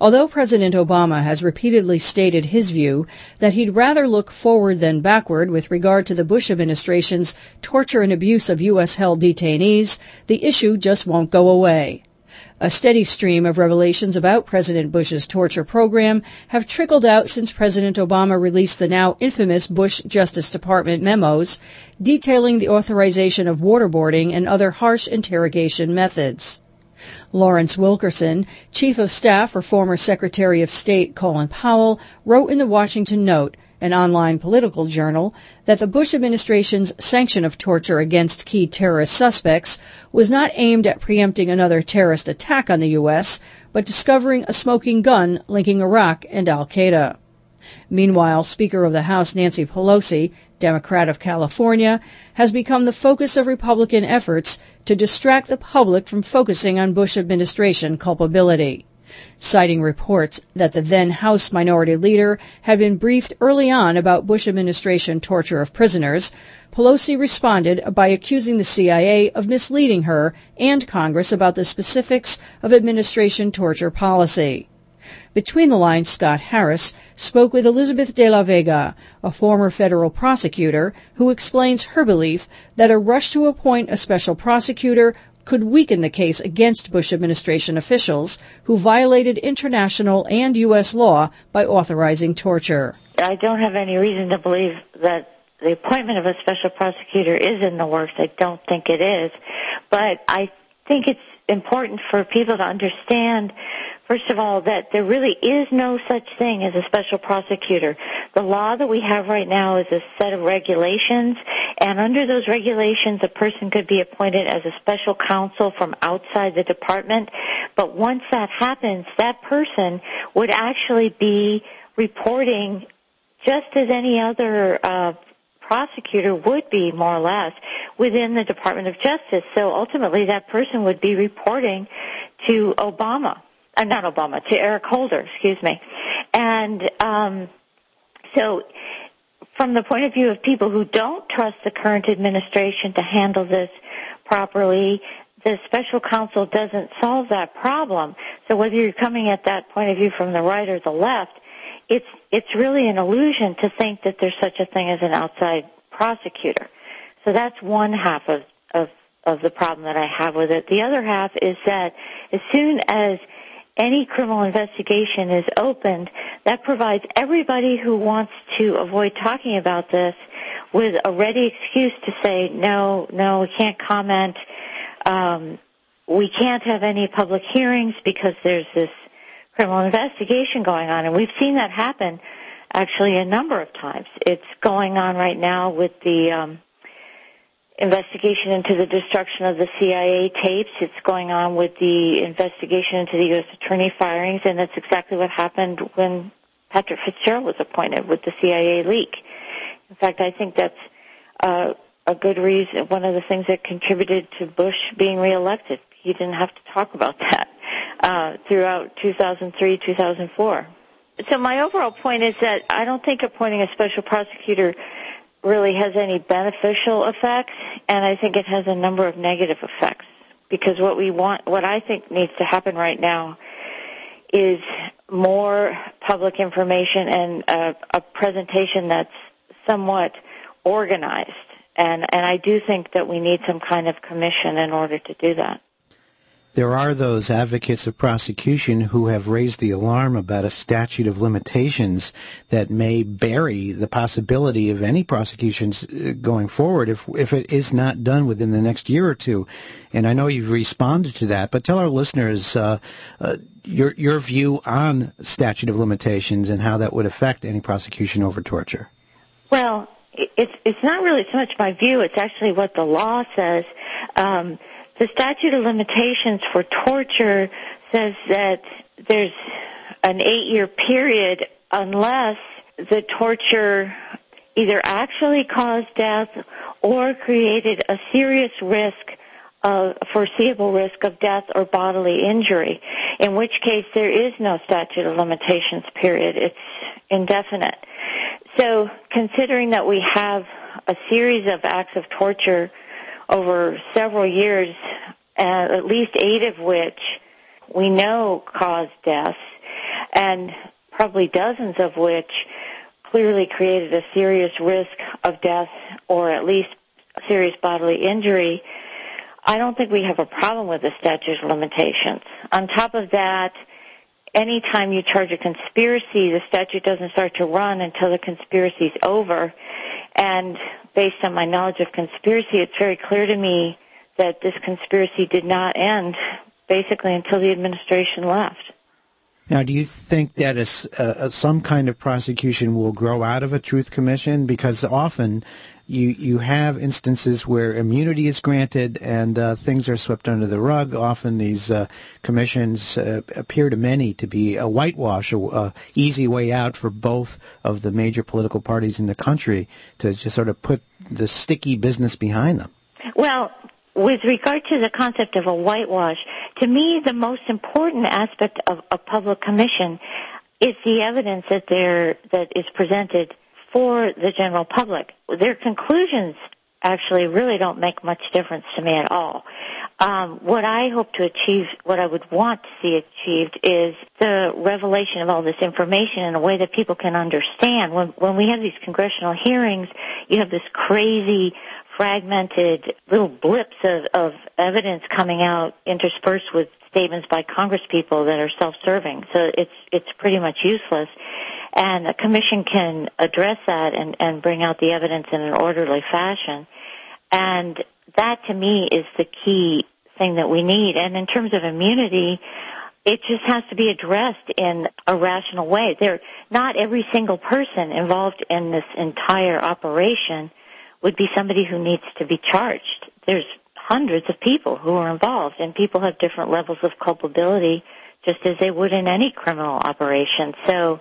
Although President Obama has repeatedly stated his view that he'd rather look forward than backward with regard to the Bush administration's torture and abuse of U.S.-held detainees, the issue just won't go away. A steady stream of revelations about President Bush's torture program have trickled out since President Obama released the now infamous Bush Justice Department memos detailing the authorization of waterboarding and other harsh interrogation methods. Lawrence Wilkerson, Chief of Staff for former Secretary of State Colin Powell, wrote in the Washington Note, an online political journal, that the Bush administration's sanction of torture against key terrorist suspects was not aimed at preempting another terrorist attack on the U.S., but discovering a smoking gun linking Iraq and al-Qaeda. Meanwhile, Speaker of the House Nancy Pelosi, Democrat of California, has become the focus of Republican efforts to distract the public from focusing on Bush administration culpability. Citing reports that the then House Minority Leader had been briefed early on about Bush administration torture of prisoners, Pelosi responded by accusing the CIA of misleading her and Congress about the specifics of administration torture policy. Between the lines, Scott Harris spoke with Elizabeth de la Vega, a former federal prosecutor, who explains her belief that a rush to appoint a special prosecutor could weaken the case against Bush administration officials who violated international and U.S. law by authorizing torture. I don't have any reason to believe that the appointment of a special prosecutor is in the works. I don't think it is. But I think it's important for people to understand, first of all, that there really is no such thing as a special prosecutor. The law that we have right now is a set of regulations, and under those regulations, a person could be appointed as a special counsel from outside the department. But once that happens, that person would actually be reporting just as any other prosecutor would be, more or less, within the Department of Justice. So ultimately that person would be reporting to to Eric Holder, And so from the point of view of people who don't trust the current administration to handle this properly, the special counsel doesn't solve that problem. So whether you're coming at that point of view from the right or the left, it's really an illusion to think that there's such a thing as an outside prosecutor. So that's one half of the problem that I have with it. The other half is that as soon as any criminal investigation is opened, that provides everybody who wants to avoid talking about this with a ready excuse to say, no, we can't comment. We can't have any public hearings because there's this criminal investigation going on. And we've seen that happen actually a number of times. It's going on right now with the investigation into the destruction of the CIA tapes. It's going on with the investigation into the U.S. attorney firings, and that's exactly what happened when Patrick Fitzgerald was appointed with the CIA leak. In fact, I think that's a good reason, one of the things that contributed to Bush being reelected. He didn't have to talk about that throughout 2003, 2004. So my overall point is that I don't think appointing a special prosecutor really has any beneficial effects, and I think it has a number of negative effects. Because what I think needs to happen right now is more public information and a presentation that's somewhat organized. And I do think that we need some kind of commission in order to do that. There are those advocates of prosecution who have raised the alarm about a statute of limitations that may bury the possibility of any prosecutions going forward if it is not done within the next year or two. And I know you've responded to that, but tell our listeners your view on statute of limitations and how that would affect any prosecution over torture. Well, it's not really so much my view. It's actually what the law says. The statute of limitations for torture says that there's an 8-year period unless the torture either actually caused death or created a serious risk, foreseeable risk of death or bodily injury, in which case there is no statute of limitations period. It's indefinite. So considering that we have a series of acts of torture over several years, at least 8 of which we know caused death, and probably dozens of which clearly created a serious risk of death or at least serious bodily injury, I don't think we have a problem with the statute of limitations. On top of that, anytime you charge a conspiracy, the statute doesn't start to run until the conspiracy is over. And based on my knowledge of conspiracy, it's very clear to me that this conspiracy did not end basically until the administration left. Now, do you think that some kind of prosecution will grow out of a truth commission? Because often you have instances where immunity is granted and things are swept under the rug. Often these commissions appear to many to be a whitewash, a easy way out for both of the major political parties in the country to just sort of put the sticky business behind them. Well, with regard to the concept of a whitewash, to me the most important aspect of a public commission is the evidence that is presented for the general public. Their conclusions actually really don't make much difference to me at all. What I hope to achieve, what I would want to see achieved, is the revelation of all this information in a way that people can understand. When we have these congressional hearings, you have this crazy, fragmented little blips of evidence coming out interspersed with statements by congresspeople that are self-serving. So it's pretty much useless. And a commission can address that and bring out the evidence in an orderly fashion. And that, to me, is the key thing that we need. And in terms of immunity, it just has to be addressed in a rational way. Not every single person involved in this entire operation would be somebody who needs to be charged. There's hundreds of people who are involved, and people have different levels of culpability, just as they would in any criminal operation. So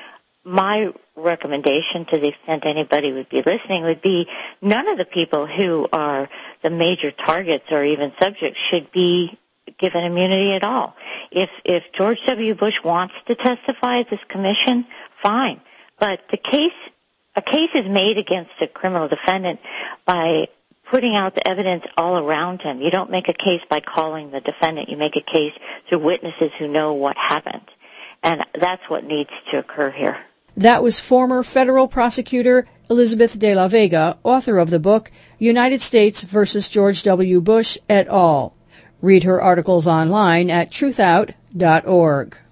my recommendation, to the extent anybody would be listening, would be none of the people who are the major targets or even subjects should be given immunity at all. If George W. Bush wants to testify at this commission, fine. But a case is made against a criminal defendant by putting out the evidence all around him. You don't make a case by calling the defendant. You make a case through witnesses who know what happened. And that's what needs to occur here. That was former federal prosecutor Elizabeth De La Vega, author of the book United States versus George W. Bush et al. Read her articles online at truthout.org.